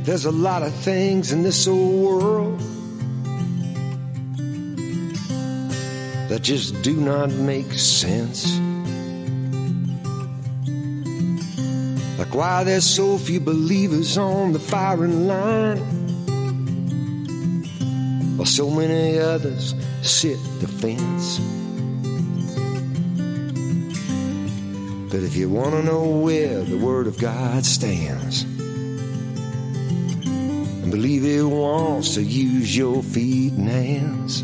There's a lot of things in this old world that just do not make sense. Like why there's so few believers on the firing line, while so many others sit the fence. But if you want to know where the Word of God stands, and believe it wants to use your feet and hands,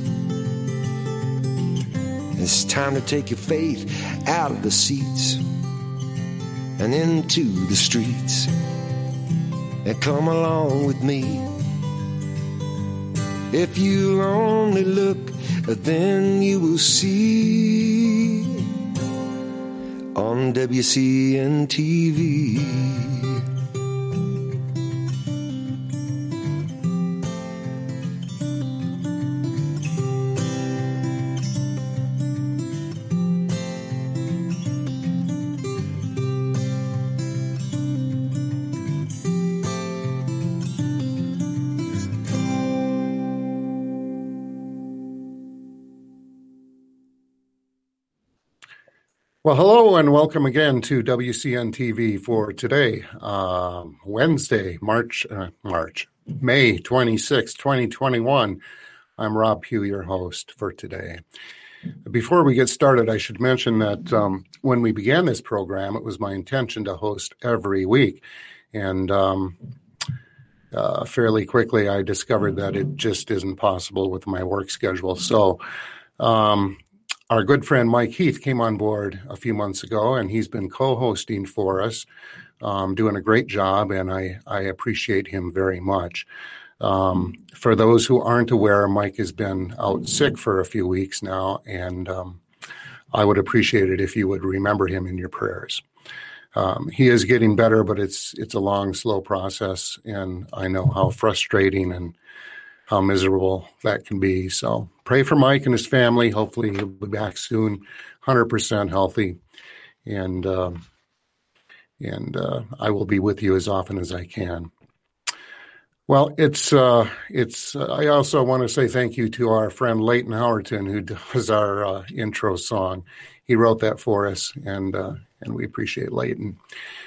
it's time to take your faith out of the seats and into the streets, and come along with me. If you only look, then you will see on WCN TV. Well, hello and welcome again to WCN TV for today, Wednesday, May 26, 2021. I'm Rob Pugh, your host for today. Before we get started, I should mention that when we began this program, it was my intention to host every week. And fairly quickly, I discovered that it just isn't possible with my work schedule. So, our good friend Mike Heath came on board a few months ago, and he's been co-hosting for us, doing a great job, and I appreciate him very much. For those who aren't aware, Mike has been out sick for a few weeks now, and I would appreciate it if you would remember him in your prayers. He is getting better, but it's a long, slow process, and I know how frustrating and how miserable that can be. So pray for Mike and his family. Hopefully he'll be back soon, 100% healthy. And I will be with you as often as I can. Well, I also want to say thank you to our friend Leighton Howerton, who does our intro song. He wrote that for us, and we appreciate Leighton.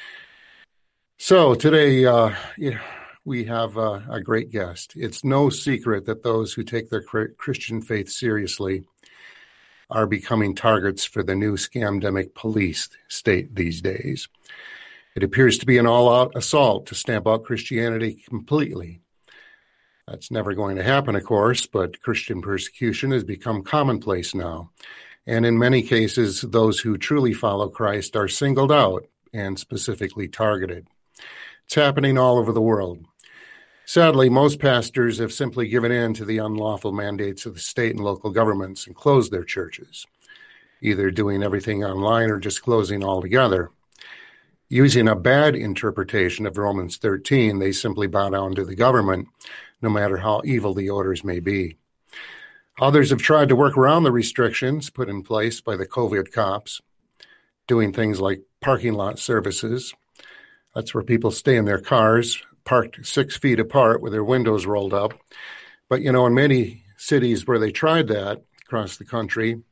So today, we have a great guest. It's no secret that those who take their Christian faith seriously are becoming targets for the new scamdemic police state these days. It appears to be an all-out assault to stamp out Christianity completely. That's never going to happen, of course, but Christian persecution has become commonplace now. And in many cases, those who truly follow Christ are singled out and specifically targeted. It's happening all over the world. Sadly, most pastors have simply given in to the unlawful mandates of the state and local governments and closed their churches, either doing everything online or just closing altogether. Using a bad interpretation of Romans 13, they simply bow down to the government, no matter how evil the orders may be. Others have tried to work around the restrictions put in place by the COVID cops, doing things like parking lot services. That's where people stay in their cars, parked 6 feet apart with their windows rolled up. But, in many cities where they tried that across the country,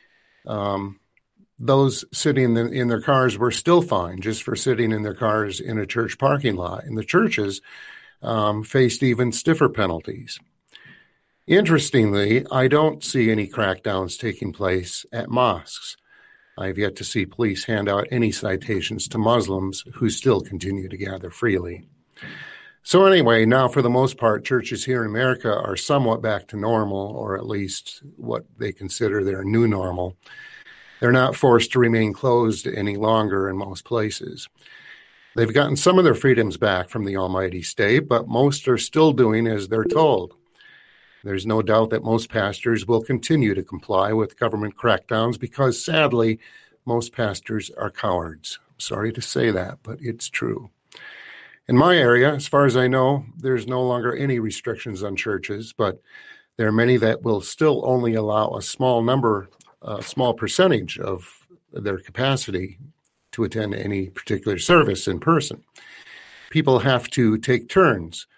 those sitting in their cars were still fined just for sitting in their cars in a church parking lot. And the churches faced even stiffer penalties. Interestingly, I don't see any crackdowns taking place at mosques. I've yet to see police hand out any citations to Muslims who still continue to gather freely. So anyway, now for the most part, churches here in America are somewhat back to normal, or at least what they consider their new normal. They're not forced to remain closed any longer in most places. They've gotten some of their freedoms back from the almighty state, but most are still doing as they're told. There's no doubt that most pastors will continue to comply with government crackdowns because, sadly, most pastors are cowards. I'm sorry to say that, but it's true. In my area, as far as I know, there's no longer any restrictions on churches, but there are many that will still only allow a small percentage of their capacity to attend any particular service in person. People have to take turns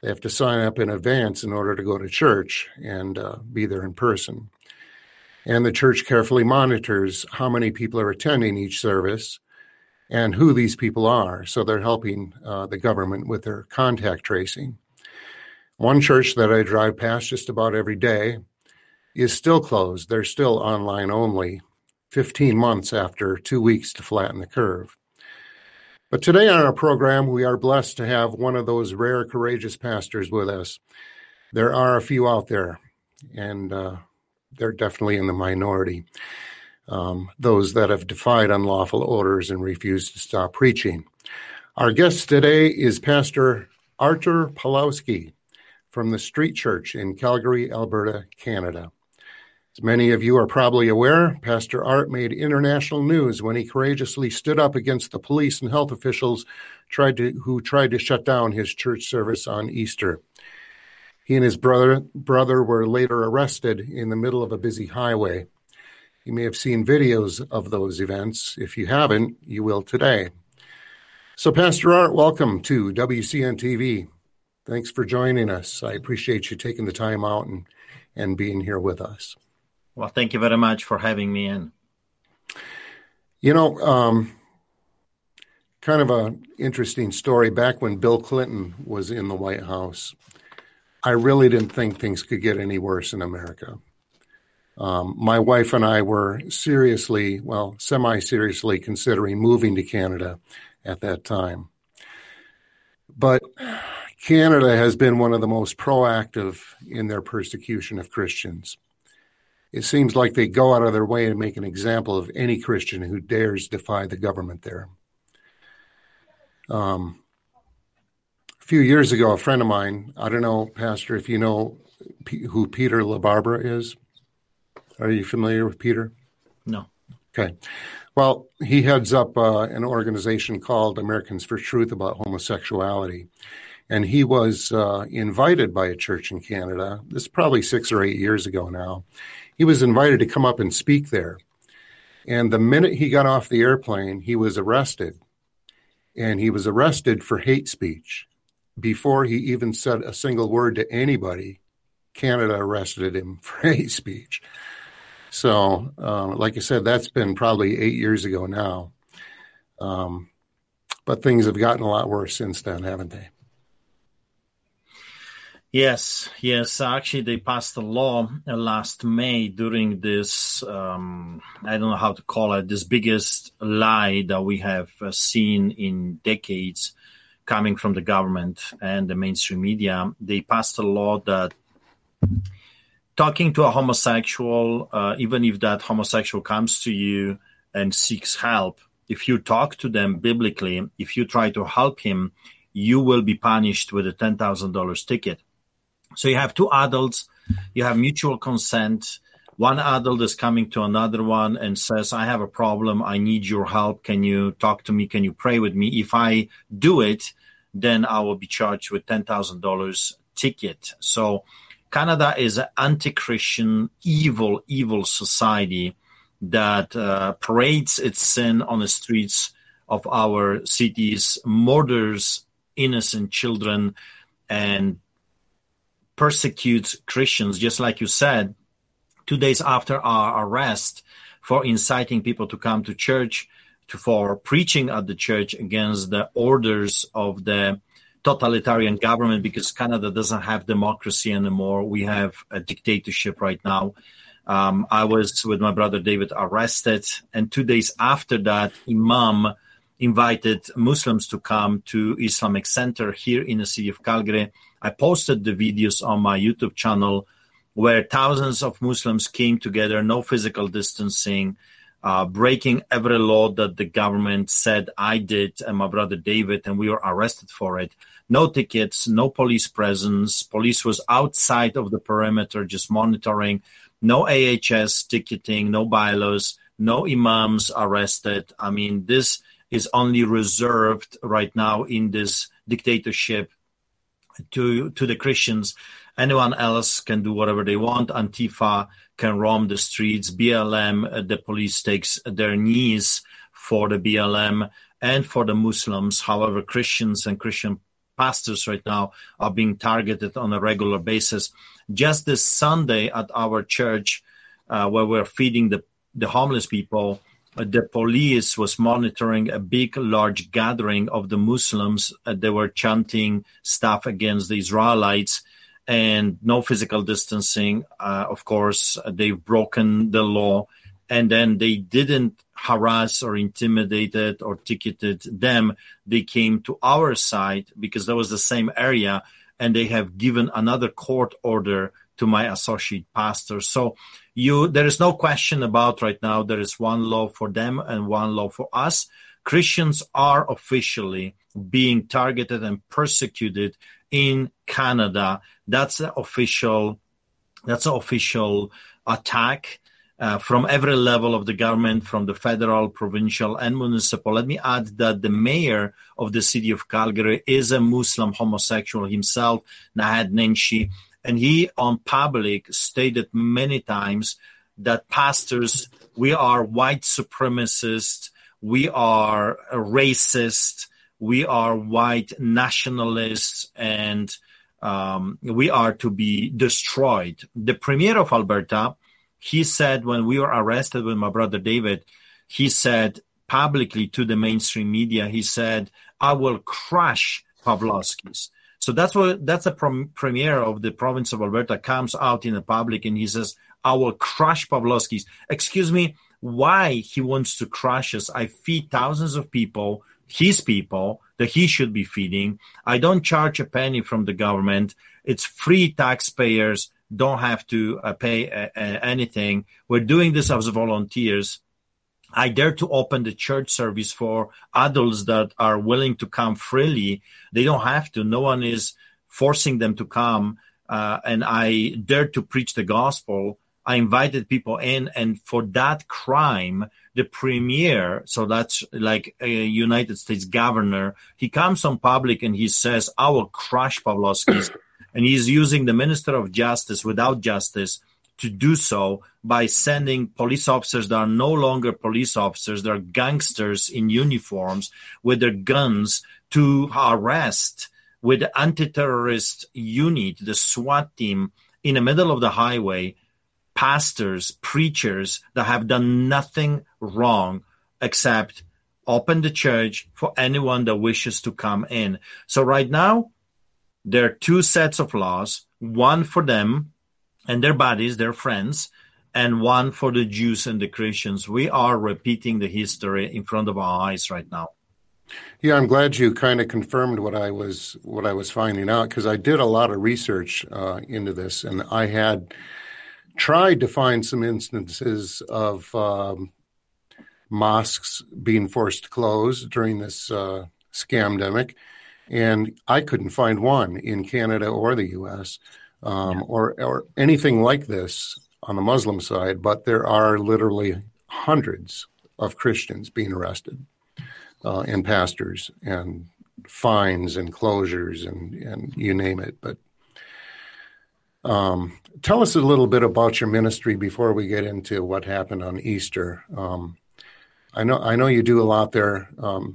They have to sign up in advance in order to go to church and be there in person. And the church carefully monitors how many people are attending each service and who these people are. So they're helping the government with their contact tracing. One church that I drive past just about every day is still closed. They're still online only, 15 months after 2 weeks to flatten the curve. But today on our program, we are blessed to have one of those rare, courageous pastors with us. There are a few out there, and they're definitely in the minority. Those that have defied unlawful orders and refused to stop preaching. Our guest today is Pastor Artur Pawlowski from the Street Church in Calgary, Alberta, Canada. As many of you are probably aware, Pastor Art made international news when he courageously stood up against the police and health officials who tried to shut down his church service on Easter. He and his brother were later arrested in the middle of a busy highway. You may have seen videos of those events. If you haven't, you will today. So, Pastor Art, welcome to WCN TV. Thanks for joining us. I appreciate you taking the time out and being here with us. Well, thank you very much for having me in. You know, kind of an interesting story. Back when Bill Clinton was in the White House, I really didn't think things could get any worse in America. My wife and I were semi-seriously considering moving to Canada at that time. But Canada has been one of the most proactive in their persecution of Christians. It seems like they go out of their way to make an example of any Christian who dares defy the government there. A few years ago, a friend of mine, I don't know, Pastor, if you know who Peter LaBarbera is. Are you familiar with Peter? No. Okay. Well, he heads up an organization called Americans for Truth about homosexuality. And he was invited by a church in Canada. This is probably 6 or 8 years ago now. He was invited to come up and speak there. And the minute he got off the airplane, he was arrested. And he was arrested for hate speech. Before he even said a single word to anybody, Canada arrested him for hate speech. So, like I said, that's been probably 8 years ago now. But things have gotten a lot worse since then, haven't they? Yes. Actually, they passed a law last May during this, I don't know how to call it, this biggest lie that we have seen in decades coming from the government and the mainstream media. They passed a law that talking to a homosexual, even if that homosexual comes to you and seeks help, if you talk to them biblically, if you try to help him, you will be punished with a $10,000 ticket. So you have two adults, you have mutual consent. One adult is coming to another one and says, I have a problem. I need your help. Can you talk to me? Can you pray with me? If I do it, then I will be charged with $10,000 ticket. So Canada is an anti-Christian, evil society that parades its sin on the streets of our cities, murders innocent children, and persecutes Christians, just like you said, 2 days after our arrest for inciting people to come to church, for preaching at the church against the orders of the totalitarian government, because Canada doesn't have democracy anymore. We have a dictatorship right now. I was with my brother David arrested, and 2 days after that, Imam invited Muslims to come to Islamic Center here in the city of Calgary. I posted the videos on my YouTube channel where thousands of Muslims came together, no physical distancing, breaking every law that the government said I did and my brother David, and we were arrested for it. No tickets, no police presence. Police was outside of the perimeter just monitoring. No AHS ticketing, no bylaws, no imams arrested. I mean, this is only reserved right now in this dictatorship to the Christians. Anyone else can do whatever they want. Antifa can roam the streets. BLM, the police takes their knees for the BLM and for the Muslims. However, Christians and Christian pastors right now are being targeted on a regular basis. Just this Sunday at our church, where we're feeding the homeless people, the police was monitoring a large gathering of the Muslims. They were chanting stuff against the Israelites and no physical distancing. Of course, they've broken the law. And then they didn't harass or intimidated or ticketed them. They came to our side because that was the same area, and they have given another court order to my associate pastor. So there is no question about right now, there is one law for them and one law for us. Christians are officially being targeted and persecuted in Canada. That's an official attack. From every level of the government, from the federal, provincial, and municipal. Let me add that the mayor of the city of Calgary is a Muslim homosexual himself, Naheed Nenshi, and he on public stated many times that pastors, we are white supremacists, we are racist, we are white nationalists, and we are to be destroyed. The premier of Alberta, he said when we were arrested with my brother David, he said publicly to the mainstream media, he said, I will crush Pawlowski's. So that's the premier of the province of Alberta comes out in the public and he says, I will crush Pawlowski's. Excuse me, why he wants to crush us? I feed thousands of people, his people, that he should be feeding. I don't charge a penny from the government. It's free taxpayers. Don't have to pay anything. We're doing this as volunteers. I dare to open the church service for adults that are willing to come freely. They don't have to. No one is forcing them to come. And I dare to preach the gospel. I invited people in, and for that crime, the premier, so that's like a United States governor, he comes on public and he says, I will crush Pawlowski's. And he's using the Minister of Justice without justice to do so by sending police officers that are no longer police officers. They're gangsters in uniforms with their guns to arrest with the anti-terrorist unit, the SWAT team, in the middle of the highway, pastors, preachers that have done nothing wrong except open the church for anyone that wishes to come in. So right now, there are two sets of laws, one for them and their buddies, their friends, and one for the Jews and the Christians. We are repeating the history in front of our eyes right now. Yeah, I'm glad you kind of confirmed what I was finding out, because I did a lot of research into this, and I had tried to find some instances of mosques being forced to close during this scamdemic. And I couldn't find one in Canada or the U.S. Or anything like this on the Muslim side, but there are literally hundreds of Christians being arrested, and pastors, and fines and closures and you name it. But tell us a little bit about your ministry before we get into what happened on Easter. I know you do a lot there.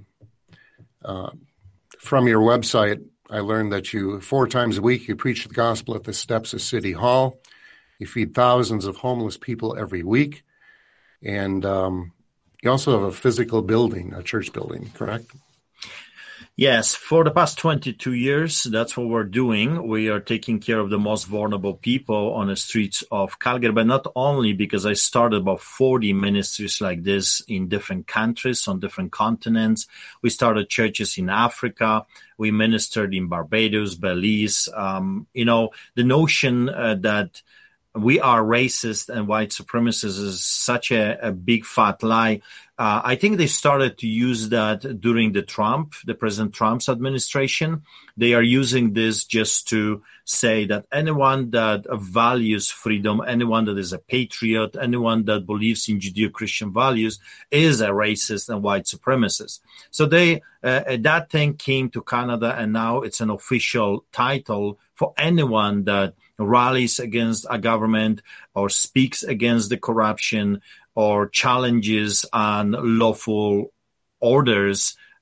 From your website, I learned that 4 times a week you preach the gospel at the steps of City Hall. You feed thousands of homeless people every week. And you also have a physical building, a church building, correct? Yes, for the past 22 years, that's what we're doing. We are taking care of the most vulnerable people on the streets of Calgary, but not only, because I started about 40 ministries like this in different countries, on different continents. We started churches in Africa. We ministered in Barbados, Belize. The notion that we are racist and white supremacists is such a big fat lie. I think they started to use that during the President Trump's administration. They are using this just to say that anyone that values freedom, anyone that is a patriot, anyone that believes in Judeo-Christian values is a racist and white supremacist. So that thing came to Canada, and now it's an official title for anyone that rallies against a government or speaks against the corruption or challenges unlawful orders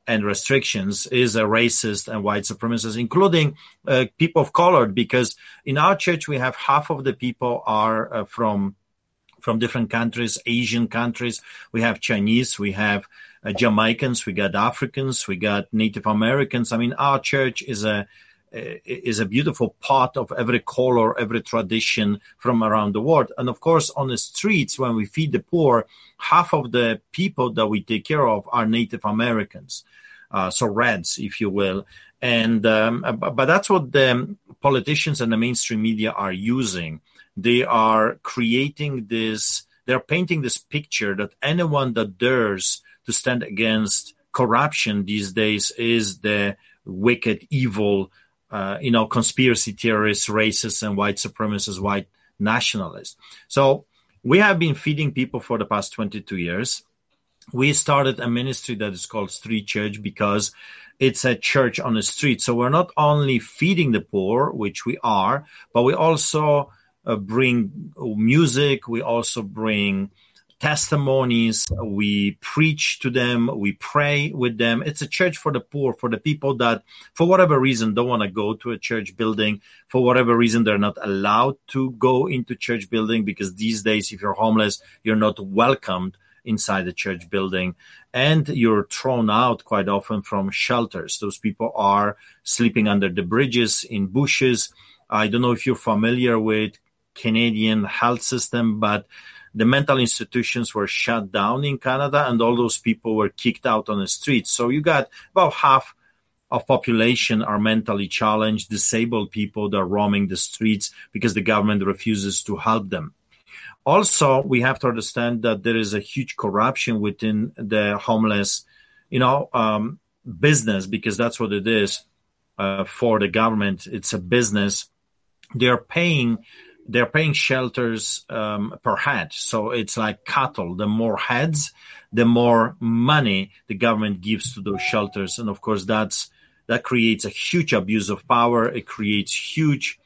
and restrictions is a racist and white supremacist, including people of color, because in our church we have half of the people are from different countries, Asian countries. We have Chinese, we have Jamaicans, we got Africans, we got Native Americans. I mean, our church is a beautiful part of every color, every tradition from around the world. And of course, on the streets, when we feed the poor, half of the people that we take care of are Native Americans. So Reds, if you will. And but that's what the politicians and the mainstream media are using. They are creating this, they're painting this picture that anyone that dares to stand against corruption these days is the wicked, evil, conspiracy theorists, racists, and white supremacists, white nationalists. So we have been feeding people for the past 22 years. We started a ministry that is called Street Church because it's a church on the street. So we're not only feeding the poor, which we are, but we also bring music. We also bring testimonies. We preach to them. We pray with them. It's a church for the poor, for the people that, for whatever reason, don't want to go to a church building. For whatever reason, they're not allowed to go into church building, because these days, if you're homeless, you're not welcomed inside the church building, and you're thrown out quite often from shelters. Those people are sleeping under the bridges, in bushes. I don't know if you're familiar with Canadian health system, but the mental institutions were shut down in Canada, and all those people were kicked out on the streets. So you got about half of population are mentally challenged, disabled people that are roaming the streets because the government refuses to help them. Also, we have to understand that there is a huge corruption within the homeless, business, because that's what it is for the government. It's a business. They're paying shelters per head. So it's like cattle. The more heads, the more money the government gives to those shelters. And of course, that creates a huge abuse of power. It creates huge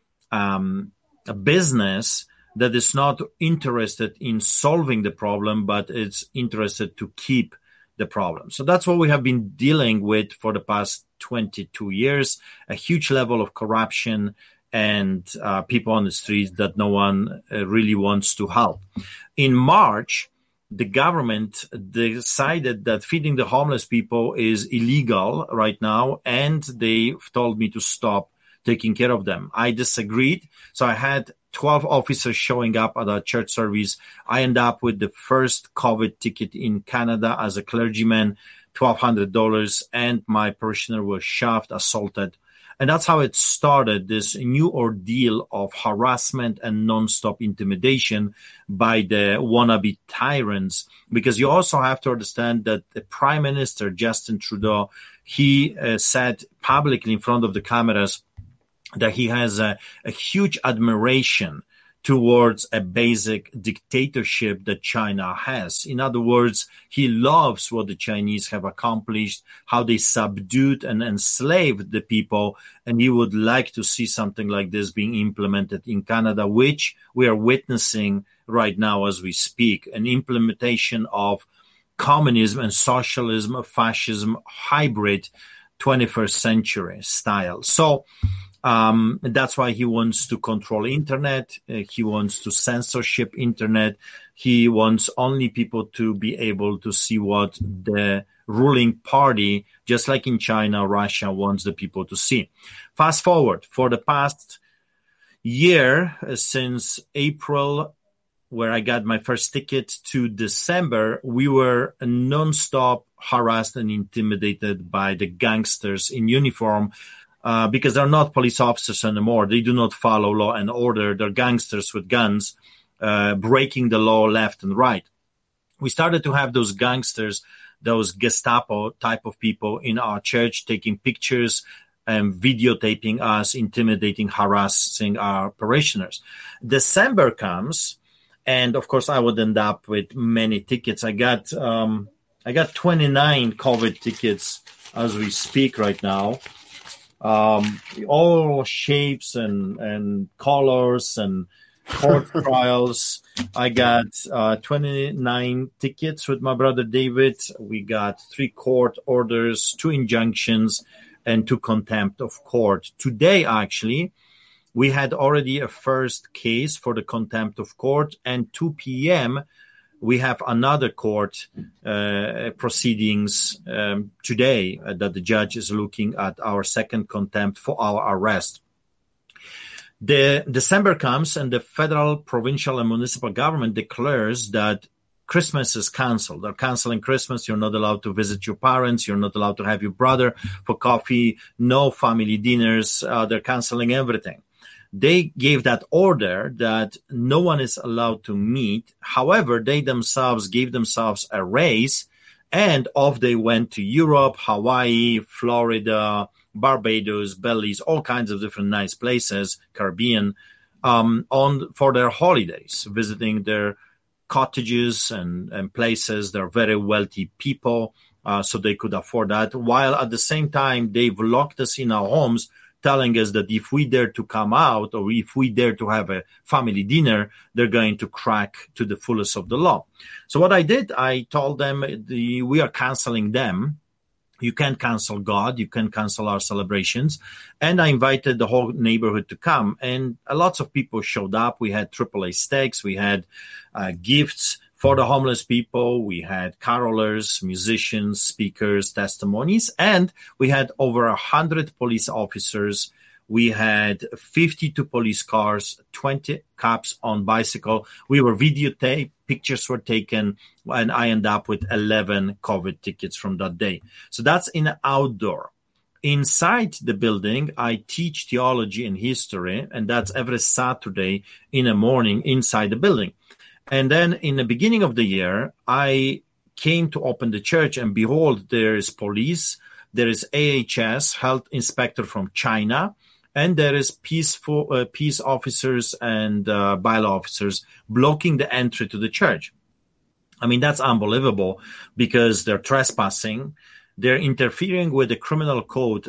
a business that is not interested in solving the problem, but it's interested to keep the problem. So that's what we have been dealing with for the past 22 years, a huge level of corruption and people on the streets that no one really wants to help. In March, the government decided that feeding the homeless people is illegal right now, and they told me to stop taking care of them. I disagreed. So I had 12 officers showing up at our church service. I ended up with the first COVID ticket in Canada as a clergyman, $1,200, and my parishioner was shoved, assaulted. And that's how it started, this new ordeal of harassment and nonstop intimidation by the wannabe tyrants. Because you also have to understand that the Prime Minister, Justin Trudeau, he said publicly in front of the cameras that he has a huge admiration towards a basic dictatorship that China has. In other words, he loves what the Chinese have accomplished, how they subdued and enslaved the people, and he would like to see something like this being implemented in Canada, which we are witnessing right now as we speak, an implementation of communism and socialism, fascism, hybrid 21st century style. So that's why he wants to control internet. He wants to censorship internet. He wants only people to be able to see what the ruling party, just like in China, Russia, wants the people to see. Fast forward, for the past year, since April, where I got my first ticket, to December, we were nonstop harassed and intimidated by the gangsters in uniform. Because they're not police officers anymore. They do not follow law and order. They're gangsters with guns, breaking the law left and right. We started to have those gangsters, those Gestapo type of people in our church, taking pictures and videotaping us, intimidating, harassing our parishioners. December comes, and of course I would end up with many tickets. I got 29 COVID tickets as we speak right now. All shapes and colors and court trials. I got 29 tickets with my brother David. We got 3 court orders, 2 injunctions, and 2 contempt of court. Today, actually, we had already a first case for the contempt of court, and 2 p.m., we have another court proceedings today that the judge is looking at our second contempt for our arrest. The December comes and the federal, provincial, and municipal government declares that Christmas is canceled. They're canceling Christmas. You're not allowed to visit your parents. You're not allowed to have your brother for coffee. No family dinners. They're canceling everything. They gave that order that no one is allowed to meet. However, they themselves gave themselves a raise, and off they went to Europe, Hawaii, Florida, Barbados, Belize, all kinds of different nice places, Caribbean, for their holidays, visiting their cottages and places. They're very wealthy people, so they could afford that. While at the same time, they've locked us in our homes, telling us that if we dare to come out or if we dare to have a family dinner, they're going to crack to the fullest of the law. So what I did, I told them we are canceling them. You can't cancel God. You can't cancel our celebrations. And I invited the whole neighborhood to come. And lots of people showed up. We had AAA steaks. We had gifts for the homeless people. We had carolers, musicians, speakers, testimonies. And we had over 100 police officers. We had 52 police cars, 20 cops on bicycle. We were videotaped. Pictures were taken, and I ended up with 11 COVID tickets from that day. So that's in outdoor. Inside the building, I teach theology and history, and that's every Saturday in the morning inside the building. And then in the beginning of the year, I came to open the church, and behold, there is police, there is AHS, health inspector from China, and there is peace officers and bylaw officers blocking the entry to the church. I mean, that's unbelievable because they're trespassing. They're interfering with the criminal code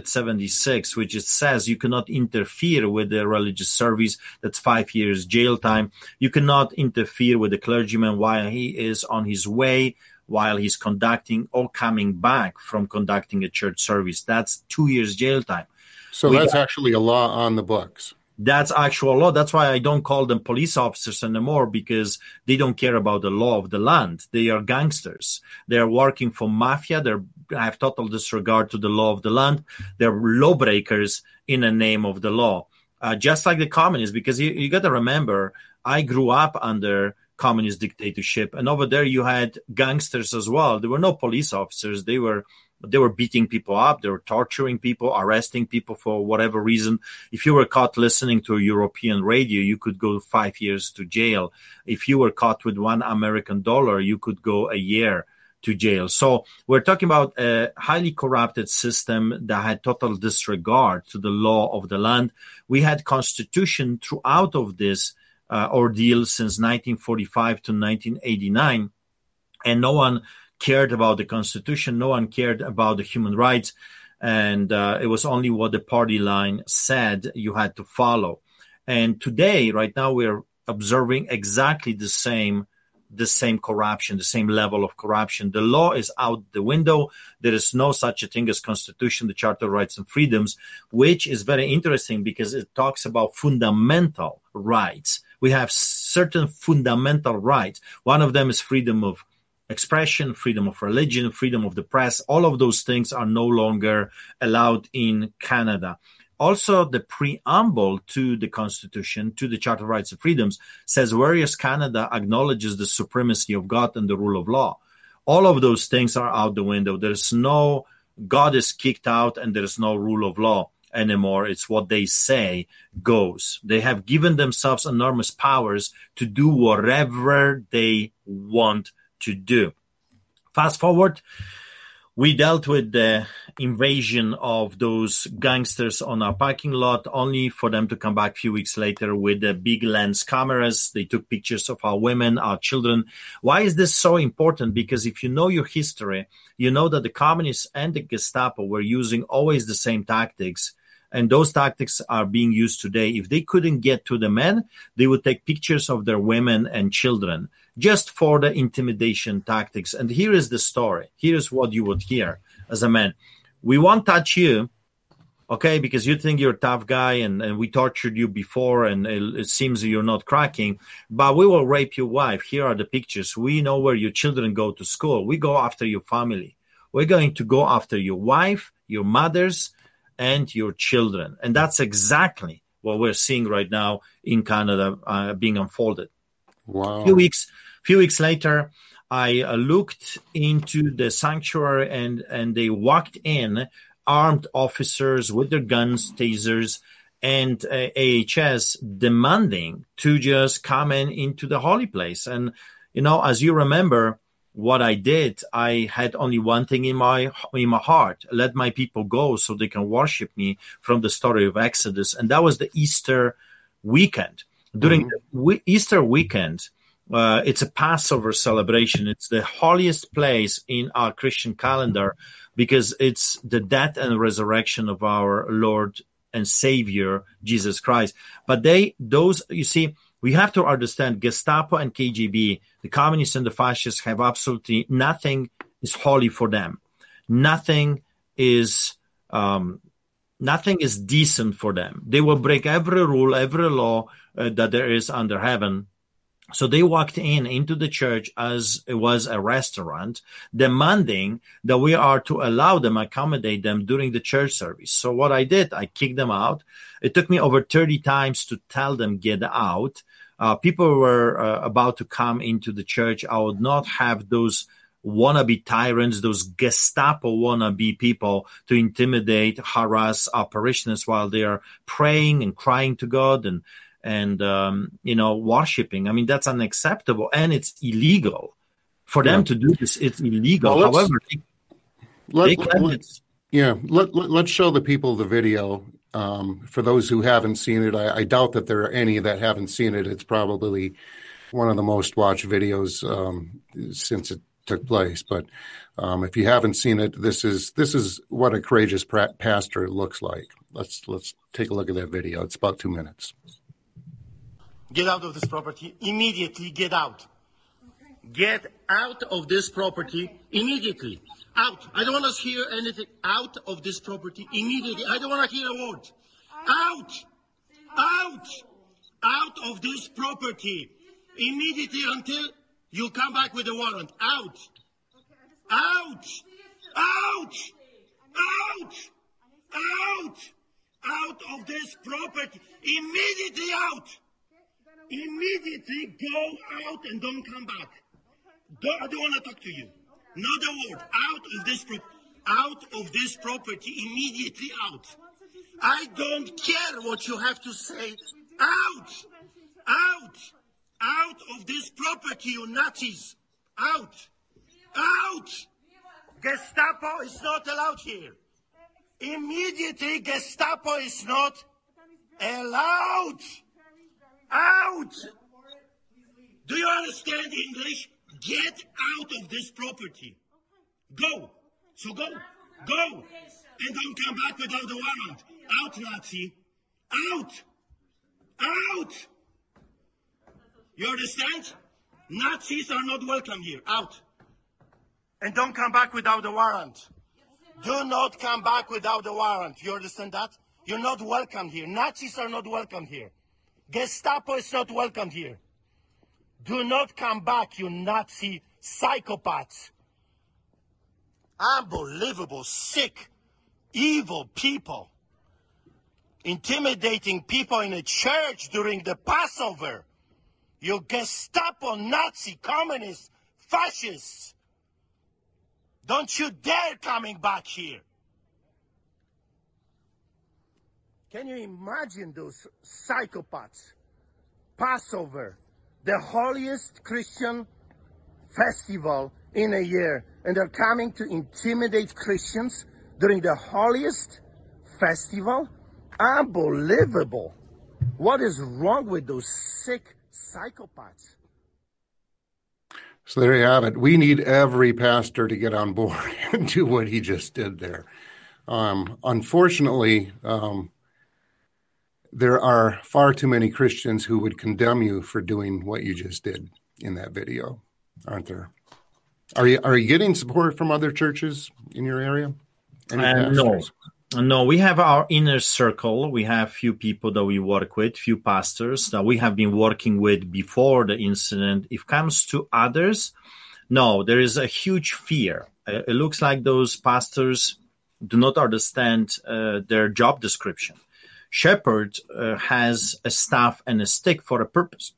176, which it says you cannot interfere with the religious service. That's 5 years jail time. You cannot interfere with the clergyman while he is on his way, while he's conducting or coming back from conducting a church service. That's 2 years jail time. So that's actually a law on the books. That's actual law. That's why I don't call them police officers anymore, because they don't care about the law of the land. They are gangsters. They are working for mafia. They have total disregard to the law of the land. They're lawbreakers in the name of the law, just like the communists, because you got to remember, I grew up under communist dictatorship, and over there you had gangsters as well. There were no police officers. They were beating people up. They were torturing people, arresting people for whatever reason. If you were caught listening to a European radio, you could go 5 years to jail. If you were caught with $1 American, you could go a year to jail. So we're talking about a highly corrupted system that had total disregard to the law of the land. We had constitution throughout of this ordeal since 1945 to 1989, and no one cared about the Constitution. No one cared about the human rights. And it was only what the party line said you had to follow. And today, right now, we're observing exactly the same corruption, the same level of corruption. The law is out the window. There is no such a thing as Constitution, the Charter of Rights and Freedoms, which is very interesting because it talks about fundamental rights. We have certain fundamental rights. One of them is freedom of expression, freedom of religion, freedom of the press. All of those things are no longer allowed in Canada. Also, the preamble to the Constitution, to the Charter of Rights and Freedoms, says whereas Canada acknowledges the supremacy of God and the rule of law. All of those things are out the window. There's no, God is kicked out and there's no rule of law anymore. It's what they say goes. They have given themselves enormous powers to do whatever they want to do. Fast forward, we dealt with the invasion of those gangsters on our parking lot, only for them to come back a few weeks later with the big lens cameras. They took pictures of our women, our children. Why is this so important? Because if you know your history, you know that the communists and the Gestapo were using always the same tactics And those tactics are being used today. If they couldn't get to the men, they would take pictures of their women and children just for the intimidation tactics. And here is the story. Here's what you would hear as a man. We won't touch you, okay, because you think you're a tough guy and we tortured you before and it seems you're not cracking, but we will rape your wife. Here are the pictures. We know where your children go to school. We go after your family. We're going to go after your wife, your mothers, and your children. And that's exactly what we're seeing right now in Canada being unfolded. Wow. A few weeks later, I looked into the sanctuary and they walked in armed officers with their guns, tasers, and AHS demanding to just come into the holy place. And, as you remember, what I did, I had only one thing in my heart: let my people go so they can worship me, from the story of Exodus. And that was the Easter weekend. During the Easter weekend, it's a Passover celebration. It's the holiest place in our Christian calendar because it's the death and resurrection of our Lord and Savior, Jesus Christ. But you see, we have to understand Gestapo and KGB, the communists and the fascists, have absolutely nothing is holy for them. Nothing is decent for them. They will break every rule, every law that there is under heaven. So they walked into the church as it was a restaurant, demanding that we are to allow them, accommodate them during the church service. So what I did, I kicked them out. It took me over 30 times to tell them, get out. People were about to come into the church. I would not have those wannabe tyrants, those Gestapo wannabe people to intimidate, harass our parishioners while they are praying and crying to God and worshiping. I mean, that's unacceptable, and it's illegal for them to do this. It's illegal. Well, however, let's show the people the video. For those who haven't seen it, I doubt that there are any that haven't seen it. It's probably one of the most watched videos since it took place. But if you haven't seen it, this is what a courageous pastor looks like. Let's take a look at that video. It's about 2 minutes. Get out of this property immediately. Get out. Get out of this property immediately. Out. I don't want to hear anything. Out of this property immediately. I don't want to hear a word. Out. Out. Out of this property immediately until you come back with a warrant. Out. Out. Out. Out. Out. Out of this property. Immediately out. Immediately go out and don't come back. I don't want to talk to you. Not a word. Out of this property. Immediately out. I don't care what you have to say. Out. Out. Out of this property, you Nazis. Out. Out. Gestapo is not allowed here. Immediately, Gestapo is not allowed. Out! Do you understand English? Get out of this property. Go. So go. Go. And don't come back without the warrant. Out, Nazi. Out. Out. You understand? Nazis are not welcome here. Out. And don't come back without the warrant. Do not come back without the warrant. You understand that? You're not welcome here. Nazis are not welcome here. Gestapo is not welcome here. Do not come back, you Nazi psychopaths. Unbelievable, sick, evil people. Intimidating people in a church during the Passover. You Gestapo, Nazi, communists, fascists. Don't you dare coming back here. Can you imagine those psychopaths? Passover, the holiest Christian festival in a year, and they're coming to intimidate Christians during the holiest festival? Unbelievable. What is wrong with those sick psychopaths? So there you have it. We need every pastor to get on board and do what he just did there. Unfortunately, there are far too many Christians who would condemn you for doing what you just did in that video, aren't there? Are you getting support from other churches in your area? No, we have our inner circle. We have few people that we work with, few pastors that we have been working with before the incident. If it comes to others, no, there is a huge fear. It looks like those pastors do not understand their job description. Shepherd has a staff and a stick for a purpose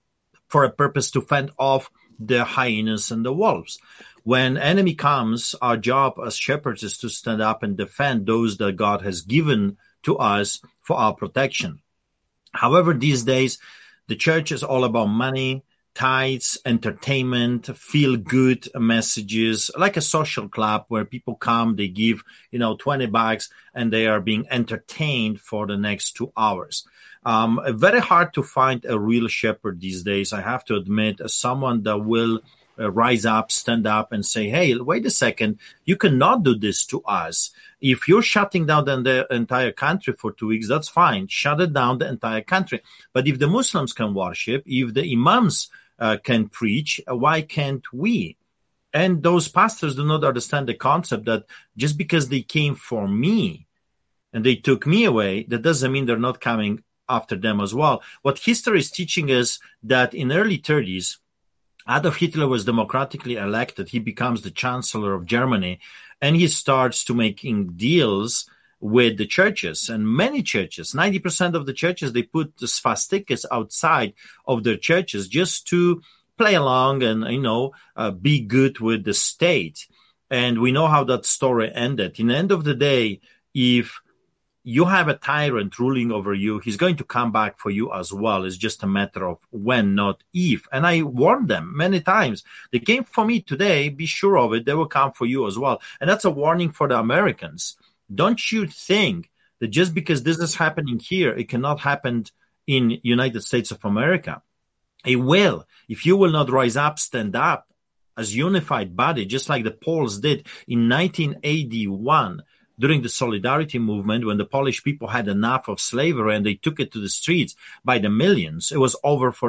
to fend off the hyenas and the wolves. When enemy comes, our job as shepherds is to stand up and defend those that God has given to us for our protection. However, these days, the church is all about money, tithes, entertainment, feel-good messages, like a social club where people come, they give, $20, and they are being entertained for the next 2 hours. Very hard to find a real shepherd these days, I have to admit, as someone that will rise up, stand up and say, hey, wait a second, you cannot do this to us. If you're shutting down the entire country for 2 weeks, that's fine. Shut it down, the entire country. But if the Muslims can worship, if the imams can preach, why can't we? And those pastors do not understand the concept that just because they came for me and they took me away, that doesn't mean they're not coming after them as well. What history is teaching us that in early 30s, Adolf Hitler was democratically elected. He becomes the chancellor of Germany, and he starts to making deals with the churches. And many churches, 90% of the churches, they put the swastikas outside of their churches just to play along and, be good with the state. And we know how that story ended. In the end of the day, if you have a tyrant ruling over you, he's going to come back for you as well. It's just a matter of when, not if. And I warned them many times. They came for me today. Be sure of it. They will come for you as well. And that's a warning for the Americans. Don't you think that just because this is happening here, it cannot happen in United States of America? It will. If you will not rise up, stand up as unified body, just like the Poles did in 1981, during the Solidarity movement, when the Polish people had enough of slavery and they took it to the streets by the millions. It was over for